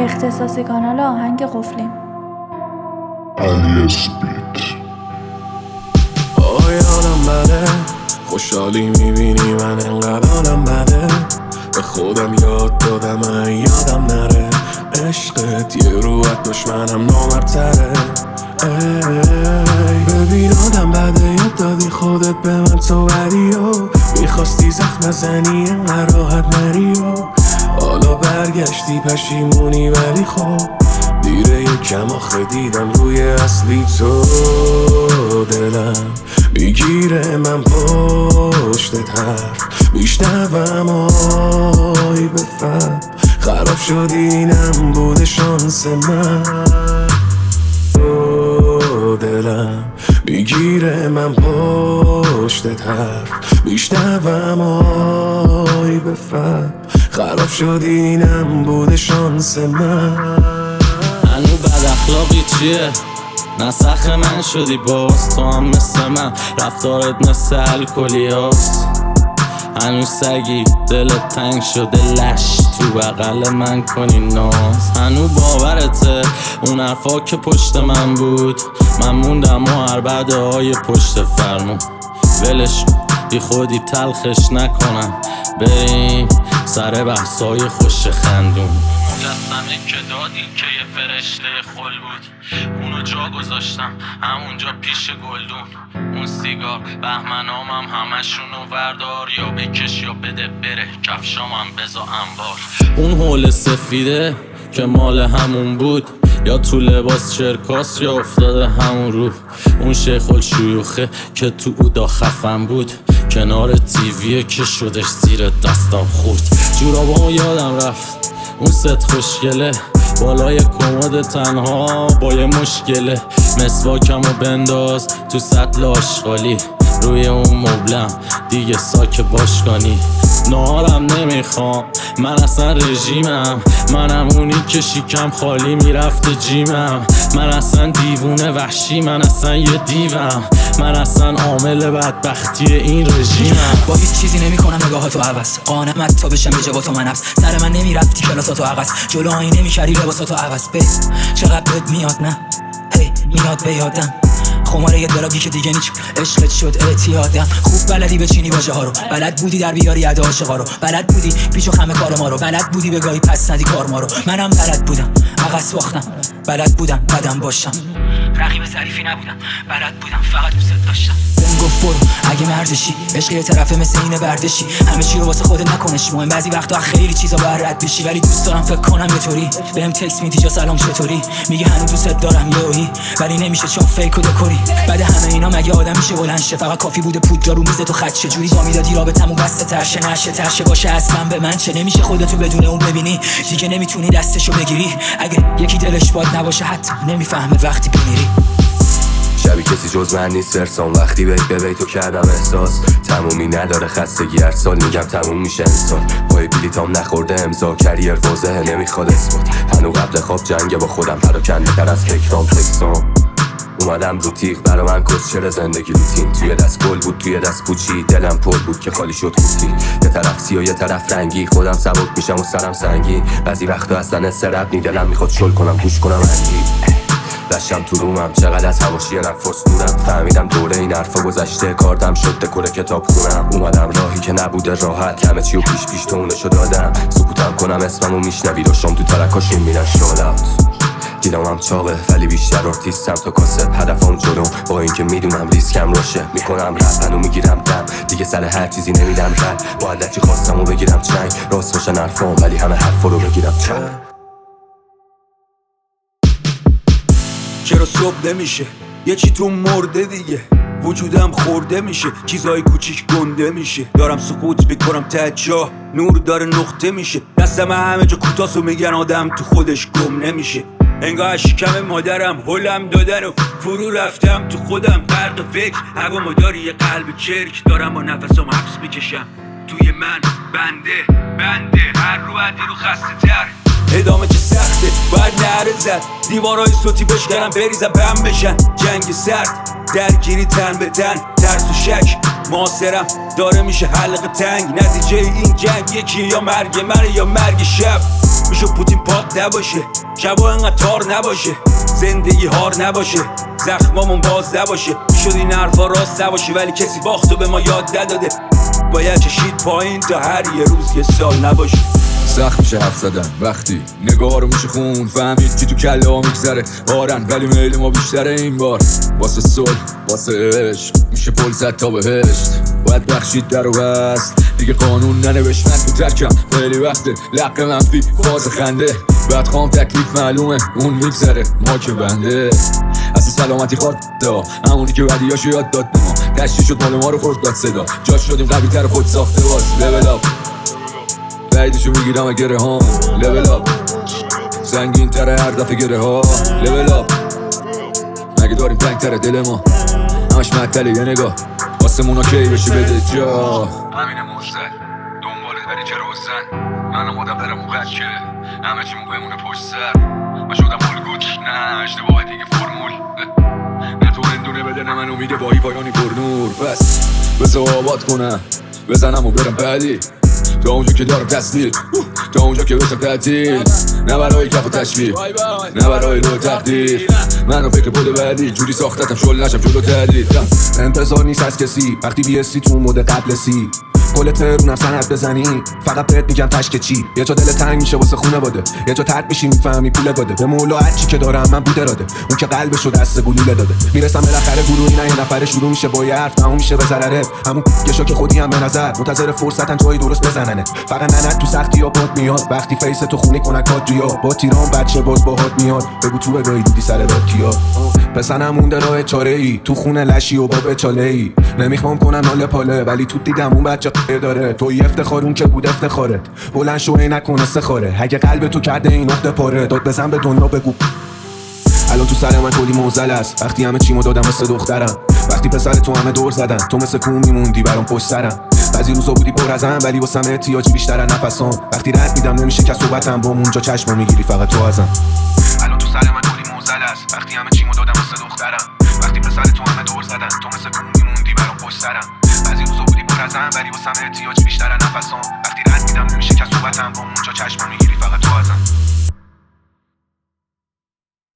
اختصاصی کانال آهنگ قفلیم. علی اسپیت. یادم بده خوشحالی میبینی من انقدر حالم بده، به خودم یاد دادم یادم نره، عشقت یه روحت دشمنم نامرتره. ببین آدم بده یاد دادی خودت به من تو بدی و میخواستی زخم زنی انقدر راحت نری و حالا برگشتی پشیمونی، ولی خب دیره یکم آخه دیدم روی اصلی تو. دلم میگیره من پشت حرف میشنوم آی بفهم، خراب شد اینم بوده شانس من. دلم میگیره من پشت حرف میشنوم آی بفهم، خراب شد اینم بوده شانس من. هنو بد اخلاقی چیه؟ نسخ من شدی باز، تو هم مثل من رفتارت مثل الکلی هاست. هنو سگی دلت تنگ شده لش تو بغل من کنی ناز. هنو باورته اون حرفا که پشت من بود، من موندم و هر بعده های پشت فرمون. ولش بی خودی تلخش نکنم، بریم سر بحثای خوش خندون. مجسمه که دادی که یه فرشته خل بود، اونو جا گذاشتم همونجا پیش گلدون. اون سیگار بهمنامم همشونو وردار، یا بکش یا بده بره کفشامم بزا انبار. اون حول سفیده که مال همون بود، یا تو لباس چرکاس یا افتاده همون رو. اون شیخ الشیوخه که تو اودا خفن بود، کنار تیویه که شدش زیر دستم خورد. جورابامو یادم رفت اون ست خوشگله، بالای کمد تنها با یه مشکله. مسواکمو بنداز تو سطل آشغالی، روی اون مبلم دیگه ساک باشگانی. نهارم نمیخوام من اصلا رژیمم، منم اونی که شیکم خالی میرفته جیمم. من اصلا دیوونه وحشی، من اصلا یه دیوم، من اصلا عامل بدبختی این رژیمم. با هیچ چیزی نمیکنم نگاهاتو عوض، قانمت تا بشم به جواتو من نفس. سر من نمیرفتی کلاساتو عوض، جلو آینه نمیکردی لباساتو عوض. چقدر بد میاد نه هی میاد به یادم، خماره یه دراگی که دیگه نیچ عشقت شد اعتیادم. خوب بلدی بچینی واژه ها رو، بلد بودی در بیاری ادا عاشقا رو، بلد بودی پیچ و خم کار ما رو، بلد بودی به گاهی پس ندی کار ما رو. منم بلد بودم عقص باختم، بلد بودم بدم باشم، رقیب ظریفی نبودم، بلد بودم فقط دوست داشتم. بهم گفت برو اگه مردشی، عشق یه طرفه مثل اینه بردشی، همه چی رو واسه خودت نکنش مهم. بعضی وقتا خیلی چیزا باید رد بشی، ولی دوست دارم فکر کنم یه طوری. بهم تکست میدی جا سلام چطوری، میگه هنوز دوست دارم یهویی، ولی نمیشه چون فیک و دکوری. بعد همه اینا مگه آدم میشه بلند شه؟ فقط کافی بوده پودر رو میز تو خط چه جوری جا میدادی رابطمون بسته ترشه نشه ترشه باشه اصلا به من چه؟ نمیشه خودتو بدون اون ببینی دیگه، نمیتونی دستشو بگیری اگه یکی دلش باد نباشه، حتی نمیفهمه وقتی بمیری. شبی کسی جز من نیست فرسان، وقتی بیت به بیتو کردم احساس تمومی نداره خستگی، هر سال میگم تموم میشه انسان. پای بلیتام نخورده امضا کریر واضحه نمیخواد اثبات، هنو قبل خواب جنگ با خودم پراکنده تر از فکرام تکسام. اومدم رو تیغ برا من کسچر زندگی روتین، توی دست گل بود توی دست پوچی، دلم پر بود که خالی شد خوتی. یه طرف سیاه یه طرف رنگی، خودم سبک میشم و سرم سنگی. بعضی وقتا اصلا استرب نی، دلم میخواد شل کنم گوش کنم انگی. دشتم تو رومم چقدر از حواشی نفس دورم، فهمیدم دوره این حرفا گذشته، کاردم شد دکور کتاب خونم. اومدم راهی که نبوده راحت، همه چیو پیش تو اونشو دادم. سکوتم کنم اسممو میشنوی، داشتم تو ترکاشون میرن شالات. دیدمم چاقه ولی بیشتر آرتیستم تا کاسب، هدفم جلوم با اینکه میدونم ریسکم راشه. میکنم رپ و میگیرم دم، دیگه سر هر چیزی نمیدم رد. با علکی خواستم و بگیرم چنگ، راست باشن حرفام ولی همه حرفا رو بگیرم چنگ. چرا صبح نمیشه یه چی تو مرده دیگه، وجودم خورده میشه، چیزای کوچیک گنده میشه. دارم سقوط میکنم ته جا، نور داره نقطه میشه. دستم همه جا کوتاست و میگن آدم تو خودش گم نمیشه. انگاه شکم مادرم هلم دادن و فرو رفتم تو خودم غرق فکر. هوا مداری یه قلب چرک، دارم با نفسم حبس میکشم توی من بنده هر رو عدی رو خسته تر. ادامه چه سخته باید نهره زد، دیوارای صوتی بشکنم بریزم بم بشن. جنگ سرد درگیری تن به تن، ترس و شک معاصرم داره میشه حلقه تنگ. نتیجه این جنگ یکی یا مرگ منه یا مرگ شب. میشه پوتین پاک نباشه، شبا انقدر تار نباشه، زندگی هار نباشه، زخمامون باز نباشه. شد این حرفا راست نباشه ولی کسی باختو به ما یاد نداده. باید چشید پایین تا هر یه روز یه سال نباشه. سخت میشه حرف زدن وقتی نگاه رو میشه خون، فهمید که تو کله ها میگذره بارن ولی میل ما بیشتره. این بار واسه صلح واسه عشق میشه پل زد تا بهشت. باید بخشید در و بست دیگه قانون ننوشت. من تو ترکم خیلی وقته لق منفی فاز خنده، بعد خام تکلیف معلومه اون میگذره ما که بنده. اصلا سلامتی خورد دا همونی که بدیاشو یاد داد به ما، تشتی شد مال ما رو خورد داد صدا، جاش شدیم قوی تر خود ساخته باز. لول اپ بعیدشو میگیرم اگره ها، لول اپ زنگین تره هر دفعه گره ها. لول اپ مگه داریم تنگ تره دل ما، همش معطله یه نگاه آسمونا کی بشه بده جا. همینه مستد دنبالت بری چرا بزن، من آمادم برم اون قد که همه چیمون بمونه پشت سر. من شدم الگوت نه اشتباه دیگه فرمول، نه تو هندونه بده نه من امید باهی پایانی پر نور. پس بذار آباد کنم بزنم و برم بعدی، تا اونجا که دارم تسلیل تا اونجا که بشم تعطیل، نه برای کف و تشویق نه برای لو تقدیر. منو فکر پول بعدی جوری ساختتم شل نشم جلو تردید. انتظار نیست از کسی وقتی بیستی تو مود قبل سی، کل ترونم سند بزنی فقط بهت میگم تشک چی. یه جا دل تنگ میشه واسه خونه باده، یه جا ترد میشی میفهمی پول داده به مولا هرچی که دارم من بوده راده. اون که قلبشو دست گلوله داده میرسم بالاخره گروهی نه یه نفره شروع میشه با یه حرف تموم میشه به ضرره. همون گشا که خودی هم به نظر منتظر فرصتن جای درست بزننه. فقط ننت تو سختی ها باد میاد وقتی فیس تو خونی کنکات جیا با تیران بچه باز باهات میاد بگو تو بگاهی دیدی سر باد کیا. پسنم مونده راه چاره ای تو خونه لشی و با بچاله ای، نمیخوام کنم ناله پاله ولی تو دیدم اون بچه داره. توی افتخارون که بود افتخارت بلند شو نکنه سخاره، اگه قلب تو کرده این نقطه پاره داد بزن به دنیا بگو. الان تو سر من کلی موزل است وقتی همه چیمو دادم مثل دخترم، وقتی پسر تو همه دور زدن تو مثل کوم میموندی برام پشت سرم. بعضی روزا بودی پر ازم ولی واسم احتیاجی بیشتر از نفسام، وقتی رد میدم نمیشه که صحبتم با اونجا چشمو میگیری فقط تو ازم. الان تو سر من کلی موزل است وقتی همه چیمو دادم مثل دخترم، وقتی پسر تو همه دور زدن تو مثل کوم میموندی برام پشت سرم. بعضی روزا بودی پر ازم ولی واسم احتیاجی بیشتر از نفسام، وقتی رد میدم نمیشه که صحبتم با اونجا چشمو میگیری فقط تو ازم.